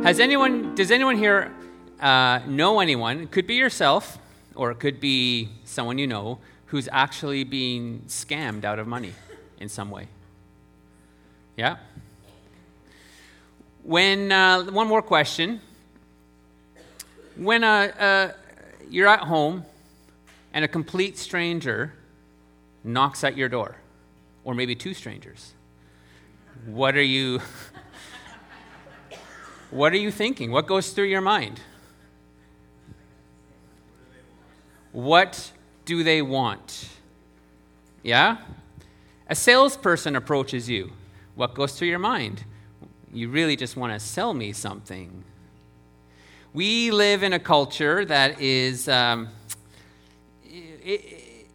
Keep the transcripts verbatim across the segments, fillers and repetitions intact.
Has anyone, does anyone here uh, know anyone, it could be yourself, or it could be someone you know, who's actually being scammed out of money in some way? Yeah? When, uh, one more question. When uh, uh, you're at home and a complete stranger knocks at your door, or maybe two strangers, what are you... What are you thinking? What goes through your mind? What do they want? Yeah? A salesperson approaches you. What goes through your mind? You really just want to sell me something. We live in a culture that is, um, it, it,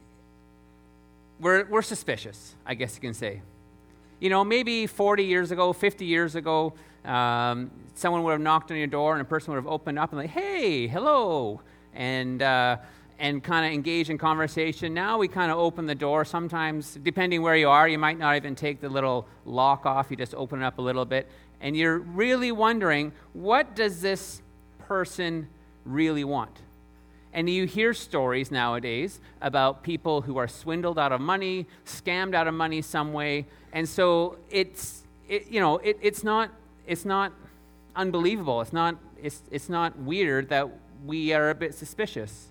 we're, we're suspicious, I guess you can say. You know, maybe forty years ago, fifty years ago, um, someone would have knocked on your door and a person would have opened up and like, hey, hello, and uh, and kind of engage in conversation. Now we kind of open the door. Sometimes, depending where you are, you might not even take the little lock off. You just open it up a little bit, and you're really wondering, what does this person really want? And you hear stories nowadays about people who are swindled out of money, scammed out of money some way, and so it's it, you know it, it's not it's not unbelievable. It's not it's it's not weird that we are a bit suspicious.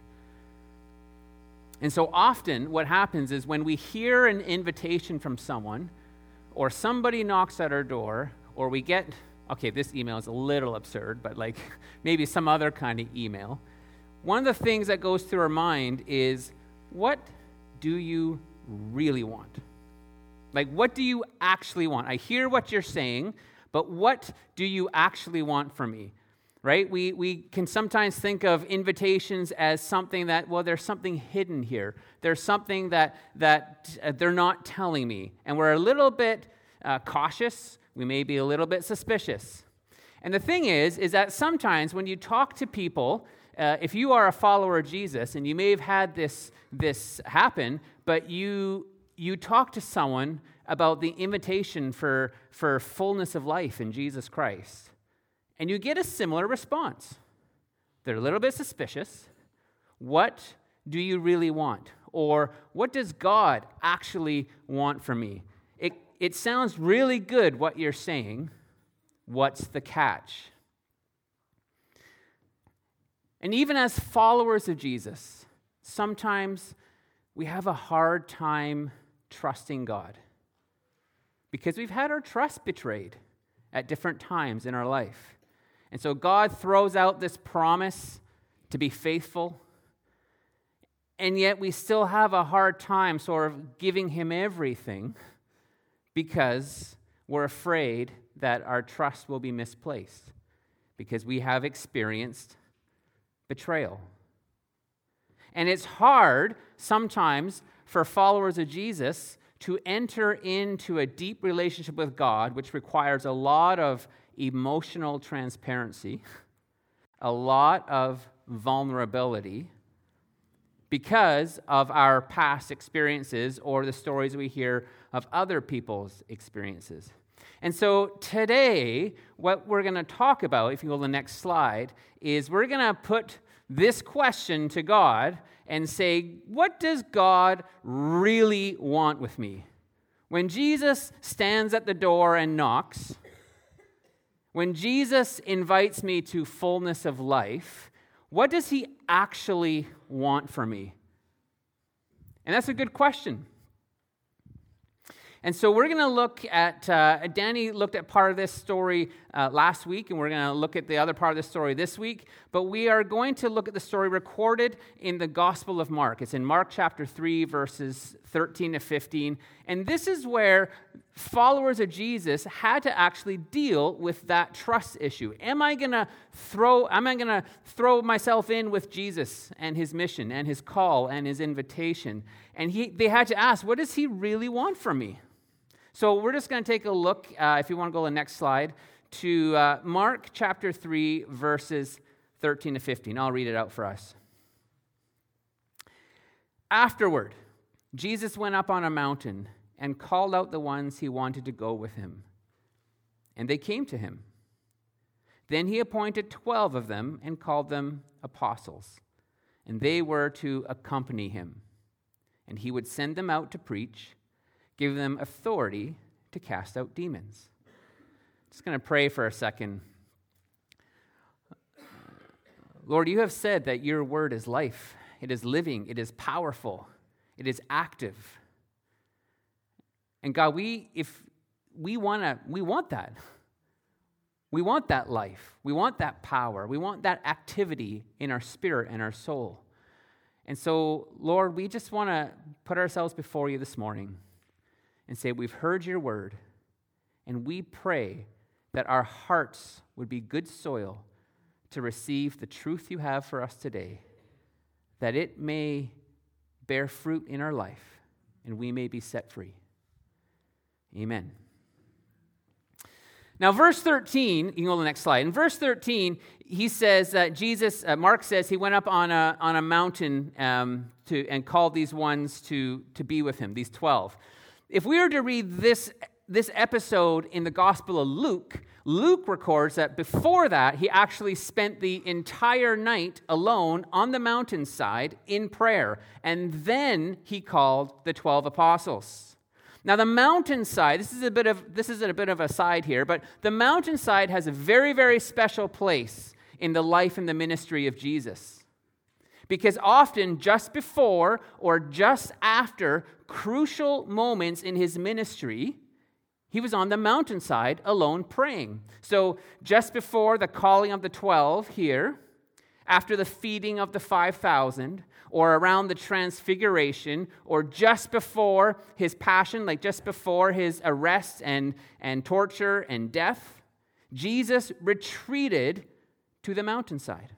And so often what happens is when we hear an invitation from someone, or somebody knocks at our door, or we get okay, this email is a little absurd, but like maybe some other kind of email. One of the things that goes through our mind is, what do you really want? Like, what do you actually want? I hear what you're saying, but what do you actually want from me? Right? We we can sometimes think of invitations as something that, well, there's something hidden here. There's something that, that uh, they're not telling me. And we're a little bit uh, cautious. We may be a little bit suspicious. And the thing is, is that sometimes when you talk to people, Uh, if you are a follower of Jesus, and you may have had this this happen, but you you talk to someone about the invitation for, for fullness of life in Jesus Christ, and you get a similar response. They're a little bit suspicious. What do you really want? Or what does God actually want from me? It it sounds really good what you're saying. What's the catch? And even as followers of Jesus, sometimes we have a hard time trusting God because we've had our trust betrayed at different times in our life. And so God throws out this promise to be faithful, and yet we still have a hard time sort of giving him everything because we're afraid that our trust will be misplaced because we have experienced betrayal. And it's hard sometimes for followers of Jesus to enter into a deep relationship with God, which requires a lot of emotional transparency, a lot of vulnerability, because of our past experiences or the stories we hear of other people's experiences. And so today, what we're going to talk about, if you go to the next slide, is we're going to put this question to God and say, what does God really want with me? When Jesus stands at the door and knocks, when Jesus invites me to fullness of life, what does he actually want from me? And that's a good question. And so we're going to look at, uh, Danny looked at part of this story uh, last week, and we're going to look at the other part of the story this week. But we are going to look at the story recorded in the Gospel of Mark. It's in Mark chapter three, verses thirteen to fifteen. And this is where followers of Jesus had to actually deal with that trust issue. Am I going to throw, am I going to throw myself in with Jesus and his mission and his call and his invitation? And he, they had to ask, what does he really want from me? So we're just going to take a look, uh, if you want to go to the next slide, to uh, Mark chapter three, verses thirteen to fifteen. I'll read it out for us. Afterward, Jesus went up on a mountain and called out the ones he wanted to go with him. And they came to him. Then he appointed twelve of them and called them apostles, and they were to accompany him. And he would send them out to preach, give them authority to cast out demons. Just going to pray for a second. Lord, you have said that your word is life. It is living. It is powerful. It is active. And God, we if we want to, we want that. We want that life. We want that power. We want that activity in our spirit and our soul. And so, Lord, we just want to put ourselves before you this morning and say, we've heard your word, and we pray that our hearts would be good soil to receive the truth you have for us today, that it may bear fruit in our life, and we may be set free. Amen. Now, verse thirteen, you can go to the next slide. In verse thirteen, he says that Jesus, uh, Mark says he went up on a on a mountain um, to and called these ones to, to be with him, these twelve. If we were to read this, this episode in the Gospel of Luke, Luke records that before that, he actually spent the entire night alone on the mountainside in prayer, and then he called the twelve apostles. Now, the mountainside, this is a bit of this is a bit of a side here, but the mountainside has a very, very special place in the life and the ministry of Jesus. Because often just before or just after crucial moments in his ministry, he was on the mountainside alone praying. So just before the calling of the twelve here, after the feeding of the five thousand, or around the transfiguration, or just before his passion, like just before his arrest and, and torture and death, Jesus retreated to the mountainside.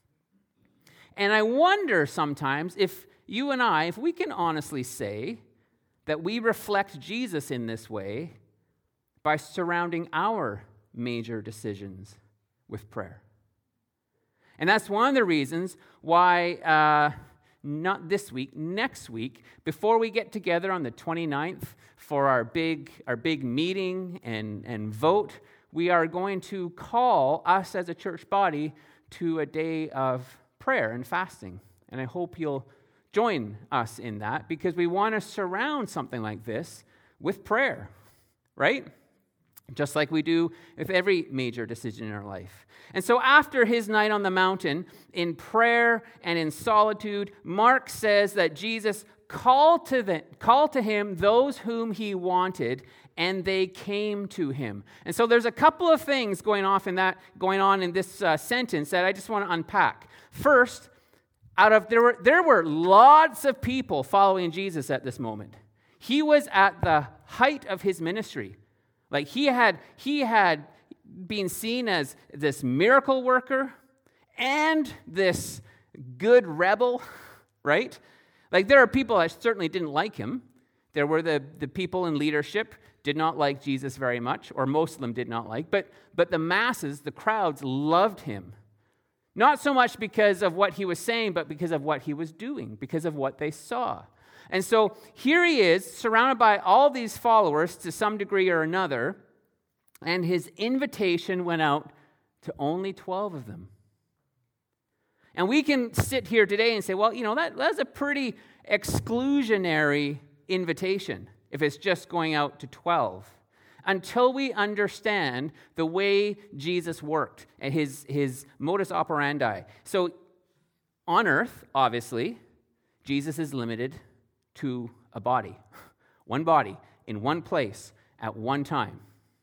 And I wonder sometimes if you and I, if we can honestly say that we reflect Jesus in this way by surrounding our major decisions with prayer. And that's one of the reasons why, uh, not this week, next week, before we get together on the twenty-ninth for our big our big meeting and, and vote, we are going to call us as a church body to a day of prayer and fasting. And I hope you'll join us in that, because we want to surround something like this with prayer, right? Just like we do with every major decision in our life. And so after his night on the mountain, in prayer and in solitude, Mark says that Jesus called to, the, called to him those whom he wanted, and they came to him. And so there's a couple of things going off in that, going on in this uh, sentence that I just want to unpack. First, out of there were there were lots of people following Jesus at this moment. He was at the height of his ministry. Like he had he had been seen as this miracle worker and this good rebel, right? Like there are people that certainly didn't like him. There were the, the people in leadership did not like Jesus very much, or most of them did not like, but but the masses, the crowds loved him. Not so much because of what he was saying, but because of what he was doing, because of what they saw. And so here he is, surrounded by all these followers to some degree or another, and his invitation went out to only twelve of them. And we can sit here today and say, well, you know, that, that's a pretty exclusionary invitation if it's just going out to twelve. Until we understand the way Jesus worked and his, his modus operandi. So on earth, obviously, Jesus is limited to a body, one body, in one place, at one time.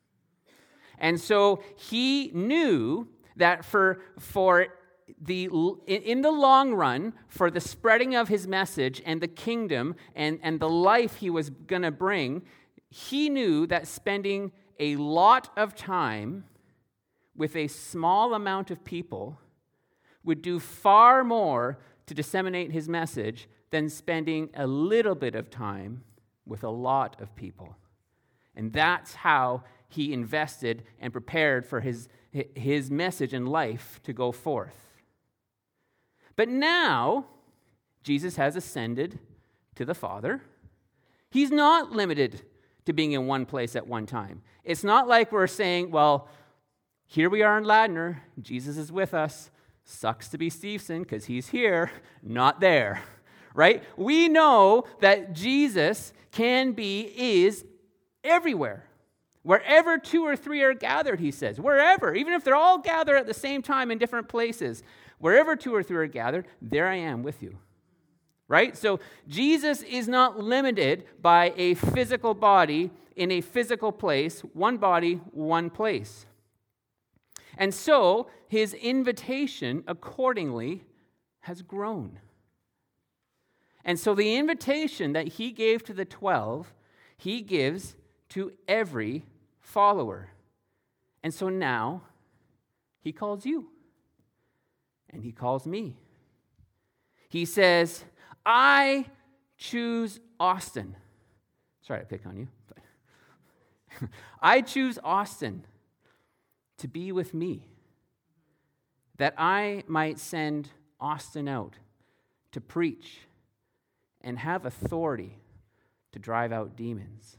And so he knew that for, for the in the long run, for the spreading of his message and the kingdom and, and the life he was going to bring, he knew that spending a lot of time with a small amount of people would do far more to disseminate his message than spending a little bit of time with a lot of people. And that's how he invested and prepared for his, his message and life to go forth. But now, Jesus has ascended to the Father. He's not limited to being in one place at one time. It's not like we're saying, well, Here we are in Ladner. Jesus is with us. Sucks to be Steveson because he's here, not there, right? We know that Jesus can be, is everywhere. Wherever two or three are gathered, he says. Wherever, even if they're all gathered at the same time in different places, wherever two or three are gathered, there I am with you. Right? So Jesus is not limited by a physical body in a physical place, one body, one place. And so his invitation accordingly has grown. And so the invitation that he gave to the twelve, he gives to every follower. And so now he calls you. And he calls me. He says, I choose Austin. Sorry to pick on you. But I choose Austin to be with me, that I might send Austin out to preach and have authority to drive out demons.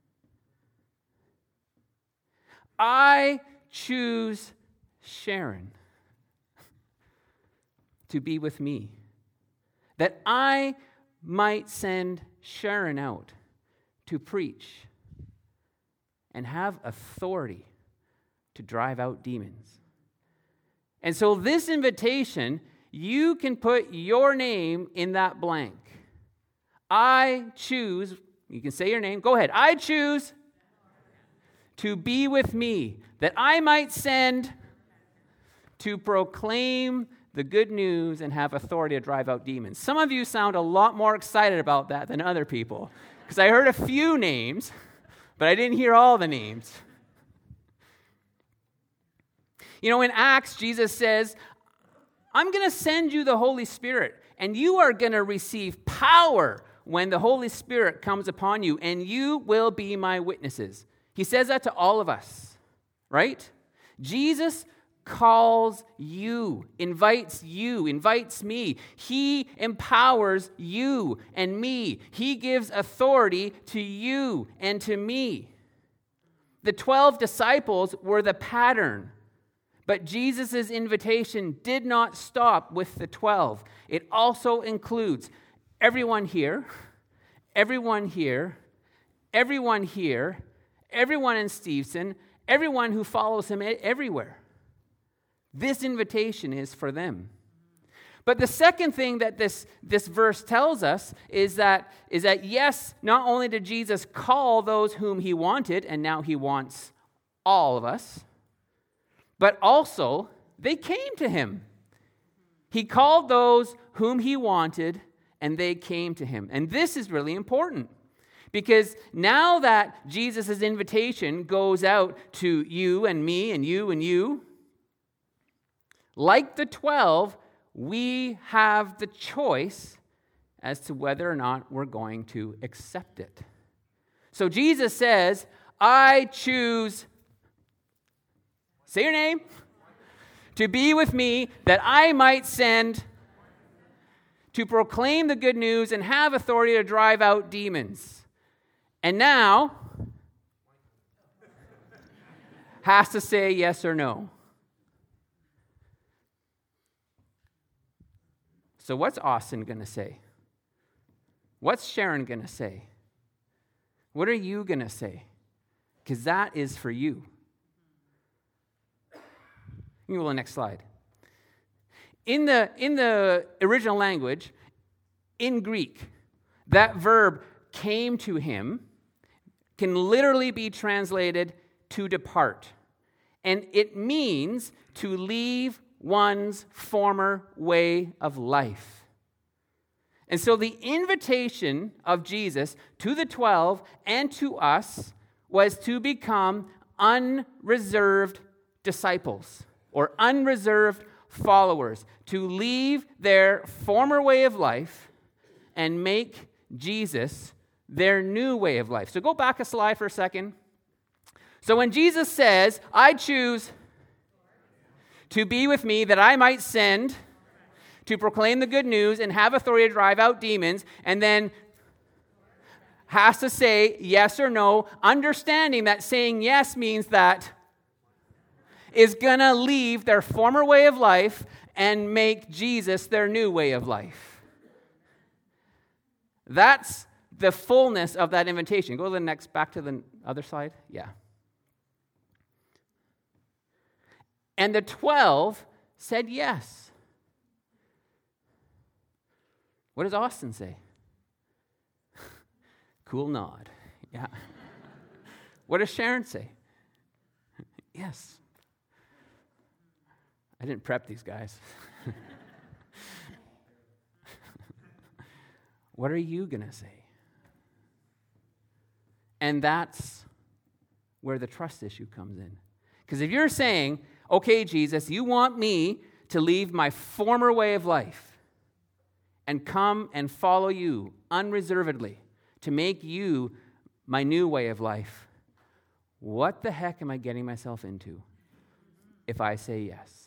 I choose Sharon to be with me, that I might send Sharon out to preach and have authority to drive out demons. And so this invitation, you can put your name in that blank. I choose, you can say your name, go ahead. I choose to be with me, that I might send to proclaim the good news and have authority to drive out demons. Some of you sound a lot more excited about that than other people, because I heard a few names, but I didn't hear all the names. You know, in Acts, Jesus says, I'm going to send you the Holy Spirit, and you are going to receive power when the Holy Spirit comes upon you, and you will be my witnesses. He says that to all of us, right? Jesus calls you, invites you, invites me. He empowers you and me. He gives authority to you and to me. The twelve disciples were the pattern. But Jesus' invitation did not stop with the twelve. It also includes everyone here, everyone here, everyone here, everyone in Steveson, everyone who follows him everywhere. This invitation is for them. But the second thing that this, this verse tells us is that, is that, yes, not only did Jesus call those whom he wanted, and now he wants all of us, but also, they came to him. He called those whom he wanted, and they came to him. And this is really important, because now that Jesus' invitation goes out to you and me and you and you, like the twelve, we have the choice as to whether or not we're going to accept it. So Jesus says, I choose, say your name, to be with me, that I might send to proclaim the good news and have authority to drive out demons. And now, has to say yes or no. So what's Austin going to say? What's Sharon going to say? What are you going to say? Because that is for you. You can go to the next slide. In the, in the original language, in Greek, that verb came to him can literally be translated to depart. And it means to leave one's former way of life. And so the invitation of Jesus to the twelve and to us was to become unreserved disciples or unreserved followers, to leave their former way of life and make Jesus their new way of life. So go back a slide for a second. So when Jesus says, I choose to be with me that I might send to proclaim the good news and have authority to drive out demons, and then has to say yes or no, understanding that saying yes means that is going to leave their former way of life and make Jesus their new way of life. That's the fullness of that invitation. Go to the next, back to the other slide. Yeah. And the twelve said yes. What does Austin say? Cool nod. Yeah. What does Sharon say? Yes. I didn't prep these guys. What are you going to say? And that's where the trust issue comes in. Because if you're saying, okay, Jesus, you want me to leave my former way of life and come and follow you unreservedly, to make you my new way of life, what the heck am I getting myself into if I say yes?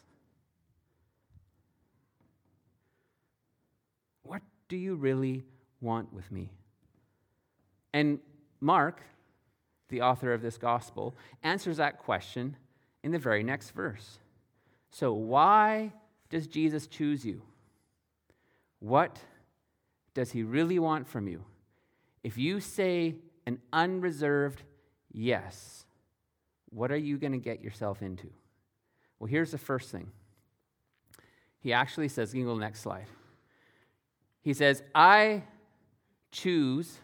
What do you really want with me? And Mark, the author of this gospel, answers that question in the very next verse. So why does Jesus choose you? What does he really want from you? If you say an unreserved yes, what are you going to get yourself into? Well, here's the first thing. He actually says, you can go to the next slide. He says, I choose,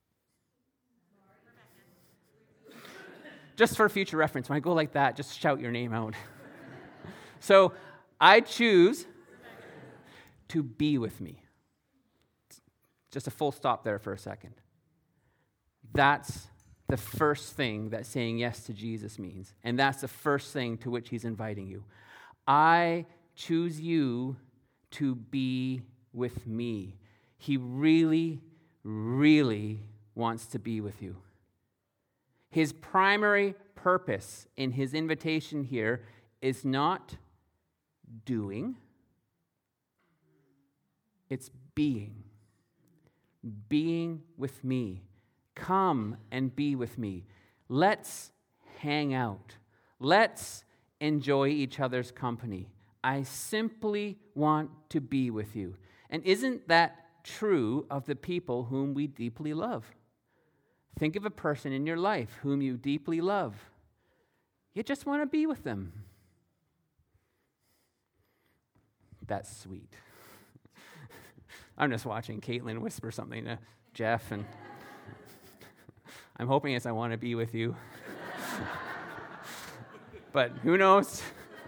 just for future reference, when I go like that, just shout your name out. So, I choose to be with me. Just a full stop there for a second. That's the first thing that saying yes to Jesus means. And that's the first thing to which he's inviting you. I choose you to be with me. He really, really wants to be with you. His primary purpose in his invitation here is not doing, it's being. Being with me. Come and be with me. Let's hang out. Let's enjoy each other's company. I simply want to be with you. And isn't that true of the people whom we deeply love? Think of a person in your life whom you deeply love. You just want to be with them. That's sweet. I'm just watching Caitlin whisper something to Jeff, and I'm hoping it's I want to be with you. But who knows?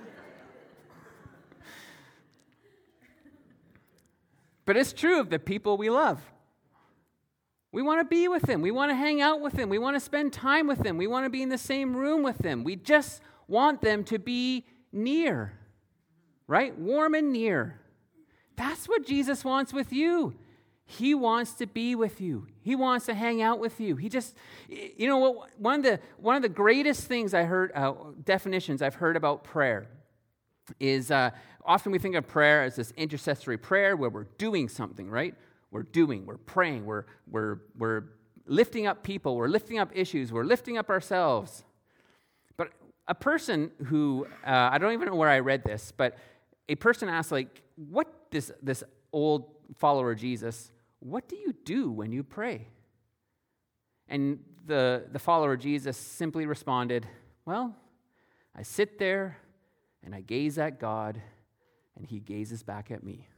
But it's true of the people we love. We want to be with them. We want to hang out with them. We want to spend time with them. We want to be in the same room with them. We just want them to be near, right? Warm and near. That's what Jesus wants with you. He wants to be with you. He wants to hang out with you. He just, you know what? One of the one of the greatest things I heard, uh, definitions I've heard about prayer, is uh, often we think of prayer as this intercessory prayer where we're doing something, right? We're doing, we're praying, we're we're we're lifting up people, we're lifting up issues, we're lifting up ourselves. But a person who uh, I don't even know where I read this, but a person asked, like, what this this old follower of Jesus, what do you do when you pray? And the, the follower of Jesus simply responded, well, I sit there and I gaze at God and he gazes back at me.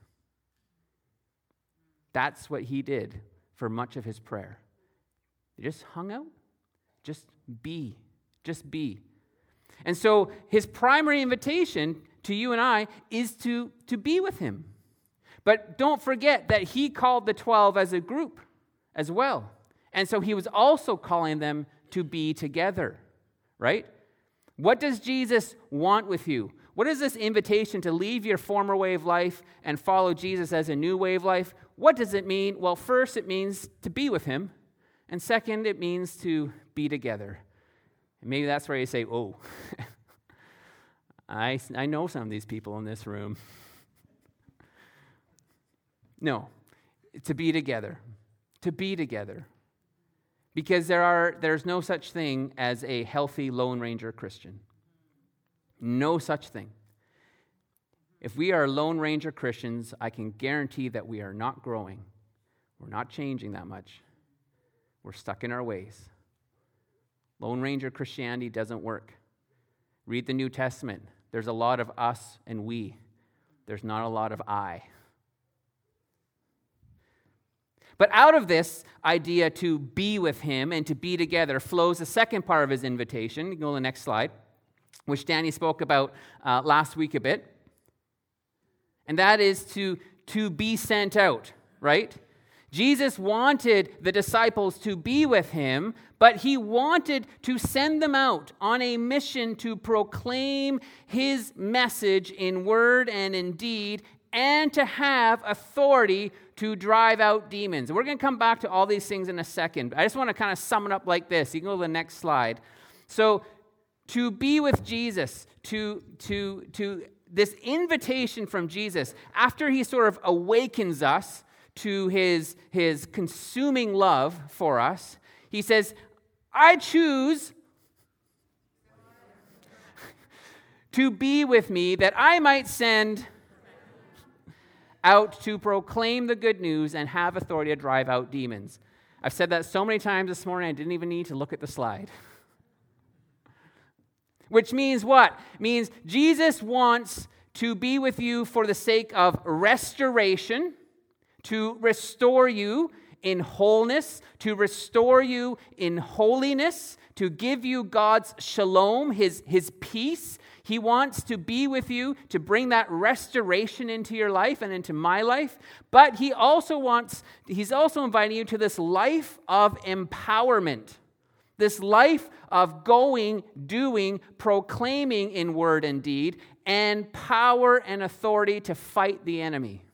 That's what he did for much of his prayer. He just hung out, just be, just be. And so his primary invitation to you and I is to, to be with him. But don't forget that he called the twelve as a group as well. And so he was also calling them to be together, right? What does Jesus want with you? What is this invitation to leave your former way of life and follow Jesus as a new way of life? What does it mean? Well, first, it means to be with him. And second, it means to be together. And maybe that's where you say, oh, I, I know some of these people in this room. No, to be together, to be together. Because there are there's no such thing as a healthy Lone Ranger Christian. No such thing. If we are Lone Ranger Christians, I can guarantee that we are not growing. We're not changing that much. We're stuck in our ways. Lone Ranger Christianity doesn't work. Read the New Testament. There's a lot of us and we. There's not a lot of I. But out of this idea to be with him and to be together flows the second part of his invitation. You can go to the next slide, which Danny spoke about uh, last week a bit. And that is to, to be sent out, right? Jesus wanted the disciples to be with him, but he wanted to send them out on a mission to proclaim his message in word and in deed, and to have authority to drive out demons. And we're going to come back to all these things in a second. I just want to kind of sum it up like this. You can go to the next slide. So, to be with Jesus, to, to, to this invitation from Jesus, after he sort of awakens us to his, his consuming love for us, he says, I choose to be with me that I might send out to proclaim the good news and have authority to drive out demons. I've said that so many times this morning, I didn't even need to look at the slide. Which means what? It means Jesus wants to be with you for the sake of restoration, to restore you in wholeness, to restore you in holiness, to give you God's shalom, his, his peace. He wants to be with you to bring that restoration into your life and into my life. But he also wants, he's also inviting you to this life of empowerment. This life of going, doing, proclaiming in word and deed, and power and authority to fight the enemy.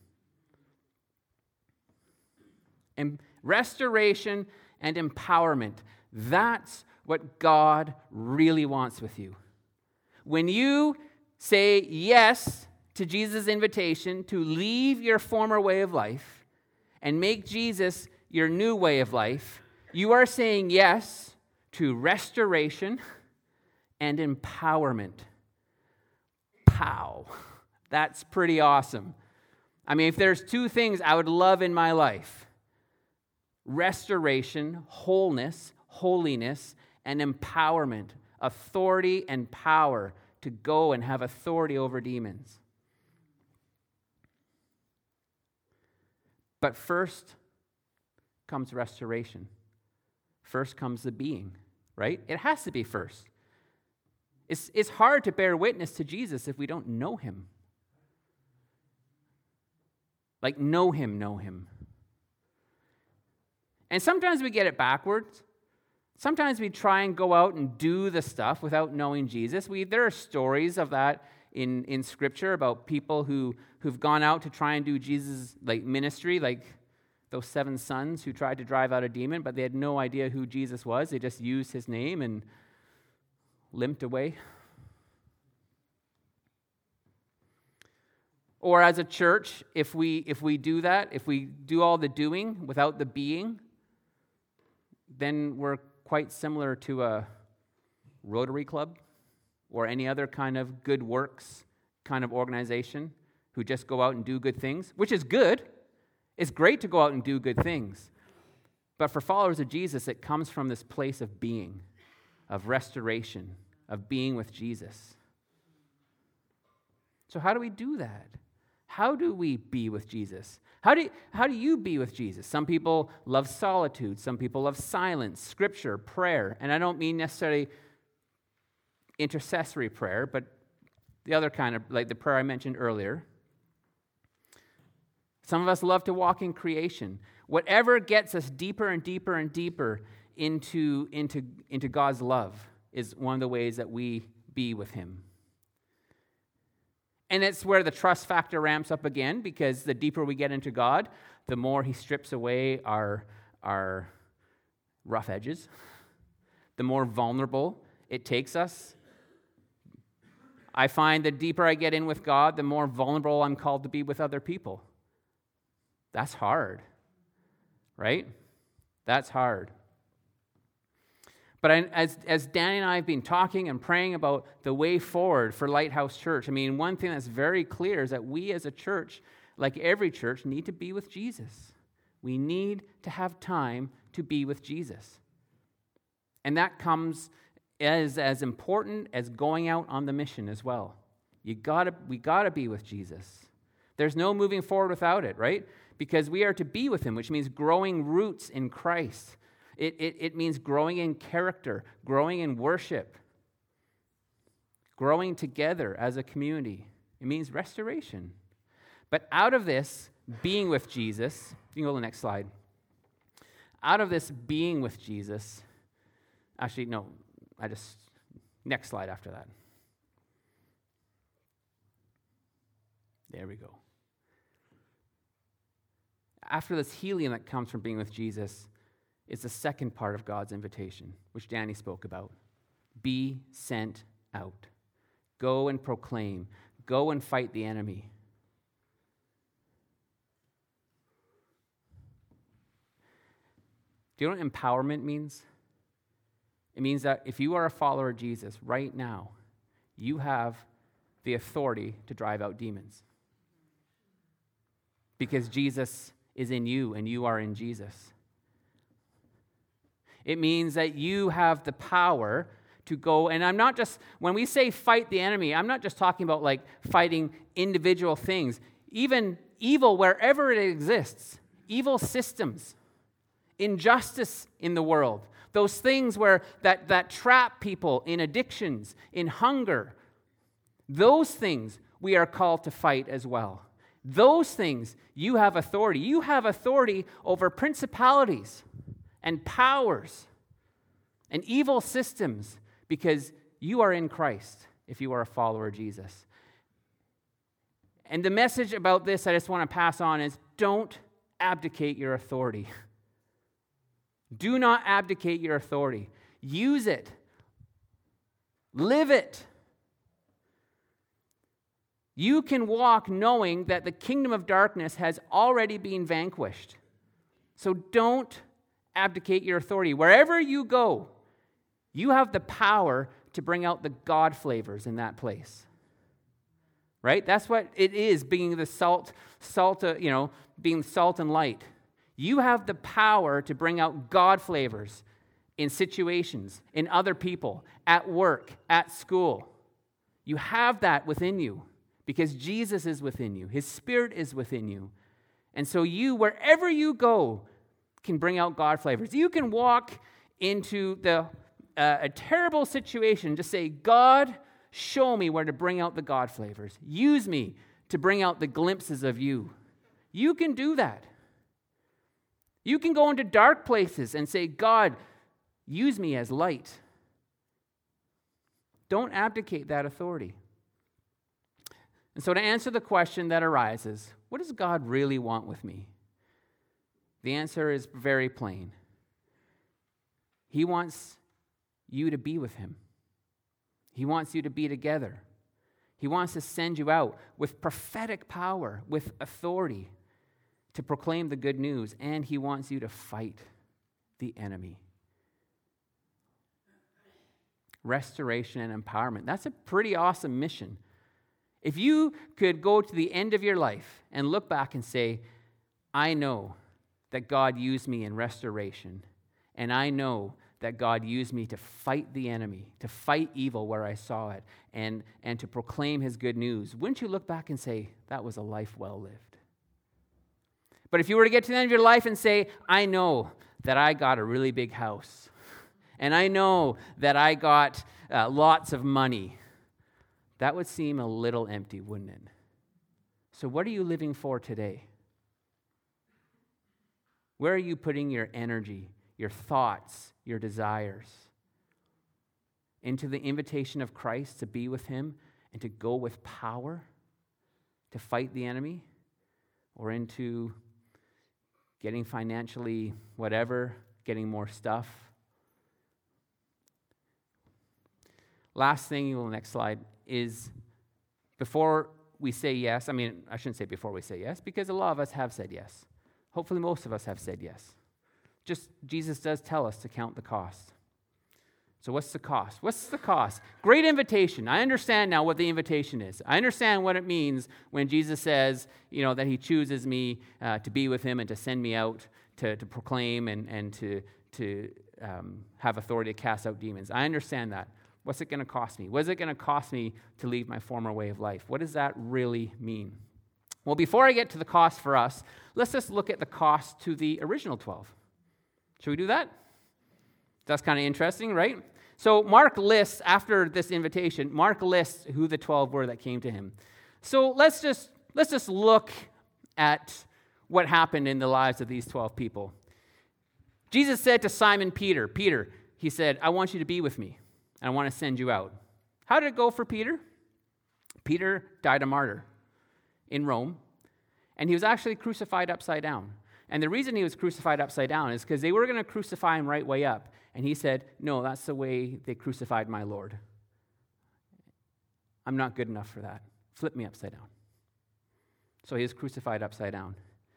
And restoration and empowerment. That's what God really wants with you. When you say yes to Jesus' invitation to leave your former way of life and make Jesus your new way of life, you are saying yes to restoration and empowerment. Pow. That's pretty awesome. I mean, if there's two things I would love in my life, restoration, wholeness, holiness, and empowerment, authority and power to go and have authority over demons. But first comes restoration. First comes the being, right? It has to be first. It's, it's hard to bear witness to Jesus if we don't know him. Like, know him, know him. And sometimes we get it backwards. Sometimes we try and go out and do the stuff without knowing Jesus. We, there are stories of that in, in Scripture about people who, who've gone out to try and do Jesus' like ministry, like those seven sons who tried to drive out a demon, but they had no idea who Jesus was. They just used his name and limped away. Or as a church, if we if we do that, if we do all the doing without the being, then we're quite similar to a Rotary Club or any other kind of good works kind of organization who just go out and do good things, which is good. It's great to go out and do good things. But for followers of Jesus, it comes from this place of being, of restoration, of being with Jesus. So how do we do that? How do we be with Jesus? How do, how do you be with Jesus? Some people love solitude. Some people love silence, scripture, prayer. And I don't mean necessarily intercessory prayer, but the other kind of, like the prayer I mentioned earlier. Some of us love to walk in creation. Whatever gets us deeper and deeper and deeper into, into, into God's love is one of the ways that we be with him. And it's where the trust factor ramps up again, because the deeper we get into God, the more he strips away our, our rough edges, the more vulnerable it takes us. I find the deeper I get in with God, the more vulnerable I'm called to be with other people. That's hard, right? That's hard. But I, as, as Danny and I have been talking and praying about the way forward for Lighthouse Church, I mean, one thing that's very clear is that we as a church, like every church, need to be with Jesus. We need to have time to be with Jesus. And that comes as, as important as going out on the mission as well. You gotta, we got to be with Jesus. There's no moving forward without it, right? Because we are to be with him, which means growing roots in Christ. It, it, it means growing in character, growing in worship, growing together as a community. It means restoration. But out of this being with Jesus, you can go to the next slide. Out of this being with Jesus, actually, no, I just, next slide after that. There we go. After this healing that comes from being with Jesus, is the second part of God's invitation, which Danny spoke about. Be sent out. Go and proclaim. Go and fight the enemy. Do you know what empowerment means? It means that if you are a follower of Jesus right now, you have the authority to drive out demons. Because Jesus is in you and you are in Jesus. It means that you have the power to go, and I'm not just, when we say fight the enemy, I'm not just talking about like fighting individual things, even evil wherever it exists, evil systems, injustice in the world, those things where that, that trap people in addictions, in hunger, those things we are called to fight as well. Those things you have authority. You have authority over principalities and powers and evil systems because you are in Christ if you are a follower of Jesus. And the message about this I just want to pass on is don't abdicate your authority. Do not abdicate your authority. Use it. Live it. You can walk knowing that the kingdom of darkness has already been vanquished. So don't abdicate your authority. Wherever you go, you have the power to bring out the God flavors in that place. Right? That's what it is, being the salt, salt, uh, you know, being salt and light. You have the power to bring out God flavors in situations, in other people, at work, at school. You have that within you because Jesus is within you. His Spirit is within you. And so you, wherever you go, can bring out God flavors. You can walk into the uh, a terrible situation, just say, God, show me where to bring out the God flavors. Use me to bring out the glimpses of you. You can do that. You can go into dark places and say, God, use me as light. Don't abdicate that authority. And so to answer the question that arises, what does God really want with me? The answer is very plain. He wants you to be with him. He wants you to be together. He wants to send you out with prophetic power, with authority to proclaim the good news, and he wants you to fight the enemy. Restoration and empowerment. That's a pretty awesome mission. If you could go to the end of your life and look back and say, I know that God used me in restoration, and I know that God used me to fight the enemy, to fight evil where I saw it, and, and to proclaim his good news, wouldn't you look back and say, that was a life well lived? But if you were to get to the end of your life and say, I know that I got a really big house, and I know that I got uh, lots of money, that would seem a little empty, wouldn't it? So what are you living for today? Where are you putting your energy, your thoughts, your desires? Into the invitation of Christ to be with him and to go with power to fight the enemy? Or into getting financially whatever, getting more stuff? Last thing, the next slide, is before we say yes, I mean, I shouldn't say before we say yes, because a lot of us have said yes. Hopefully most of us have said yes. Just, Jesus does tell us to count the cost. So what's the cost? What's the cost? Great invitation. I understand now what the invitation is. I understand what it means when Jesus says, you know, that he chooses me uh, to be with him and to send me out to, to proclaim and, and to, to um, have authority to cast out demons. I understand that. What's it going to cost me? What is it going to cost me to leave my former way of life? What does that really mean? Well, before I get to the cost for us, let's just look at the cost to the original twelve. Should we do that? That's kind of interesting, right? So Mark lists, after this invitation, Mark lists who the twelve were that came to him. So let's just let's just look at what happened in the lives of these twelve people. Jesus said to Simon Peter, Peter, he said, I want you to be with me. I want to send you out. How did it go for Peter? Peter died a martyr in Rome, and he was actually crucified upside down. And the reason he was crucified upside down is because they were going to crucify him right way up. And he said, no, that's the way they crucified my Lord. I'm not good enough for that. Flip me upside down. So he was crucified upside down.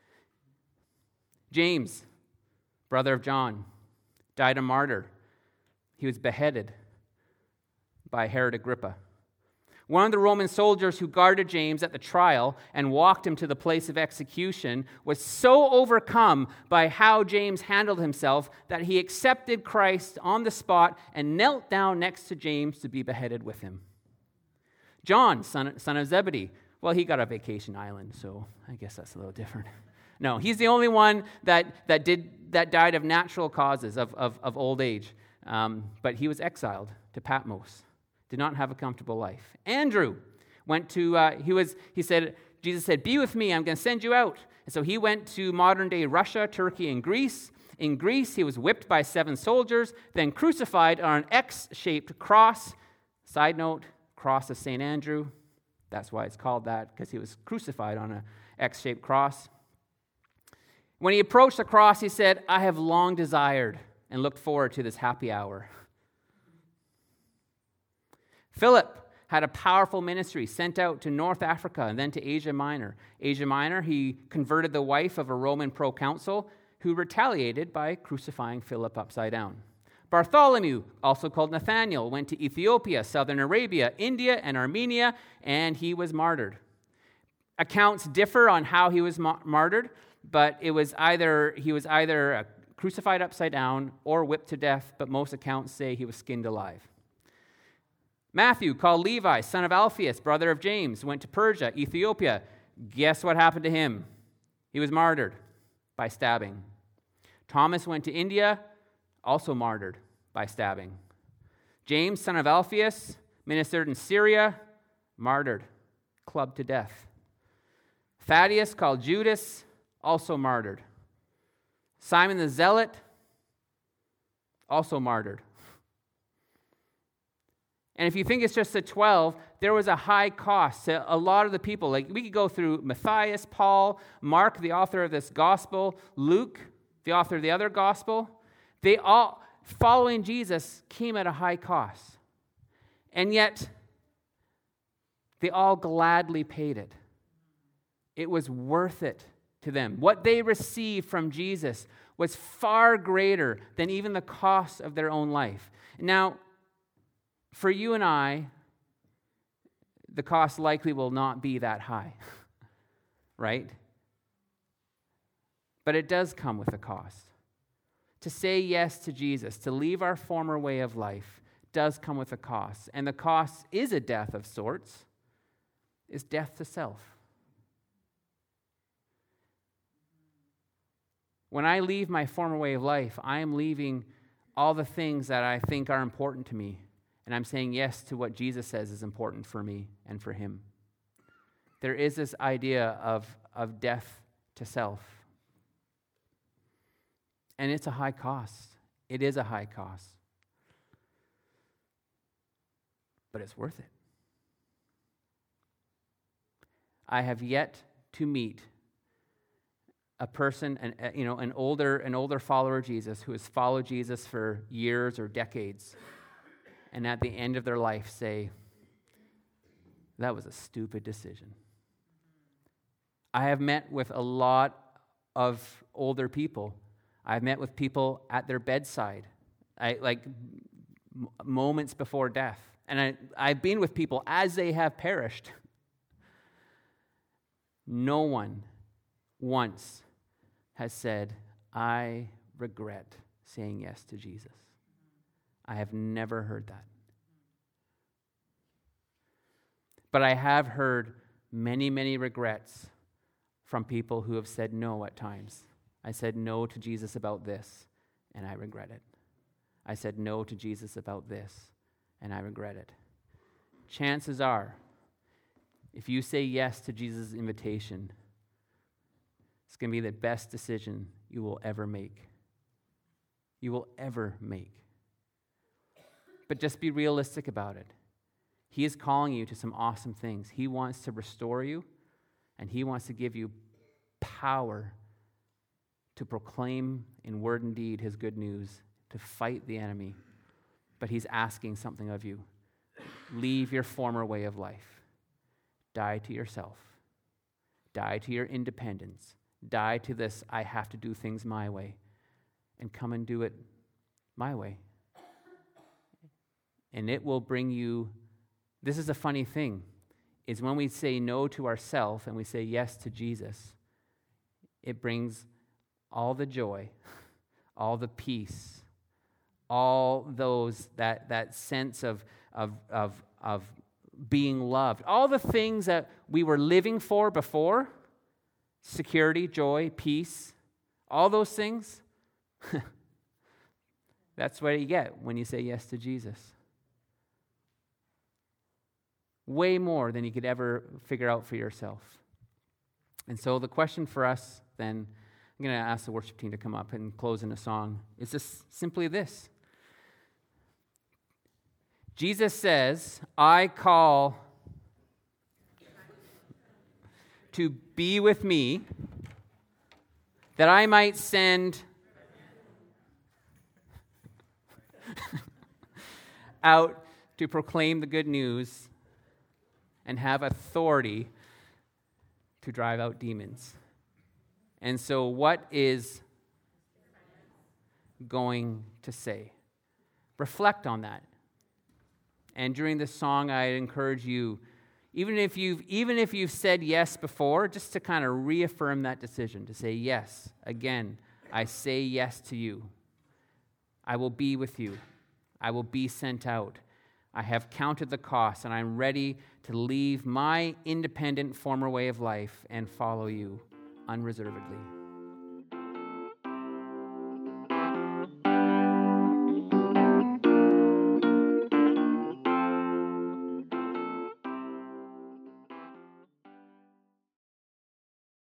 James, brother of John, died a martyr. He was beheaded by Herod Agrippa. One of the Roman soldiers who guarded James at the trial and walked him to the place of execution was so overcome by how James handled himself that he accepted Christ on the spot and knelt down next to James to be beheaded with him. John, son, son of Zebedee, well, he got a vacation island, so I guess that's a little different. No, he's the only one that, that, did, that died of natural causes, of, of, of old age. Um, but he was exiled to Patmos. Did not have a comfortable life. Andrew went to, uh, he was, he said, Jesus said, be with me, I'm going to send you out. And so he went to modern-day Russia, Turkey, and Greece. In Greece, he was whipped by seven soldiers, then crucified on an X-shaped cross. Side note, cross of Saint Andrew. That's why it's called that, because he was crucified on an X-shaped cross. When he approached the cross, he said, I have long desired and looked forward to this happy hour. Philip had a powerful ministry, sent out to North Africa and then to Asia Minor. Asia Minor, he converted the wife of a Roman proconsul who retaliated by crucifying Philip upside down. Bartholomew, also called Nathanael, went to Ethiopia, southern Arabia, India, and Armenia, and he was martyred. Accounts differ on how he was ma- martyred, but it was either he was either uh, crucified upside down or whipped to death, but most accounts say he was skinned alive. Matthew, called Levi, son of Alphaeus, brother of James, went to Persia, Ethiopia. Guess what happened to him? He was martyred by stabbing. Thomas went to India, also martyred by stabbing. James, son of Alphaeus, ministered in Syria, martyred, clubbed to death. Thaddeus, called Judas, also martyred. Simon the Zealot, also martyred. And if you think it's just the twelve, there was a high cost to a lot of the people. Like we could go through Matthias, Paul, Mark, the author of this gospel, Luke, the author of the other gospel. They all, following Jesus, came at a high cost. And yet, they all gladly paid it. It was worth it to them. What they received from Jesus was far greater than even the cost of their own life. Now, for you and I, the cost likely will not be that high, right? But it does come with a cost. To say yes to Jesus, to leave our former way of life, does come with a cost. And the cost is a death of sorts, is death to self. When I leave my former way of life, I am leaving all the things that I think are important to me. And I'm saying yes to what Jesus says is important for me and for him. There is this idea of, of death to self. And it's a high cost. It is a high cost. But it's worth it. I have yet to meet a person, an, you know, an older, an older follower of Jesus who has followed Jesus for years or decades, and at the end of their life say, that was a stupid decision. I have met with a lot of older people. I've met with people at their bedside. I like m- moments before death. And I, I've been with people as they have perished. No one once has said, I regret saying yes to Jesus. I have never heard that. But I have heard many, many regrets from people who have said no at times. I said no to Jesus about this, and I regret it. I said no to Jesus about this, and I regret it. Chances are, if you say yes to Jesus' invitation, it's going to be the best decision you will ever make. You will ever make. But just be realistic about it. He is calling you to some awesome things. He wants to restore you, and he wants to give you power to proclaim in word and deed his good news, to fight the enemy. But he's asking something of you. Leave your former way of life. Die to yourself. Die to your independence. Die to this, I have to do things my way. And come and do it my way. And it will bring you, this is a funny thing, is when we say no to ourselves and we say yes to Jesus, it brings all the joy, all the peace, all those, that, that sense of, of, of, of being loved, all the things that we were living for before, security, joy, peace, all those things, that's what you get when you say yes to Jesus. Way more than you could ever figure out for yourself. And so the question for us then, I'm going to ask the worship team to come up and close in a song, is just simply this. Jesus says, I call to be with me, that I might send out to proclaim the good news and have authority to drive out demons. And so what is going to say? Reflect on that. And during this song, I encourage you, even if you've even if you've said yes before, just to kind of reaffirm that decision, to say yes. Again, I say yes to you. I will be with you. I will be sent out. I have counted the cost, and I'm ready to leave my independent former way of life and follow you unreservedly.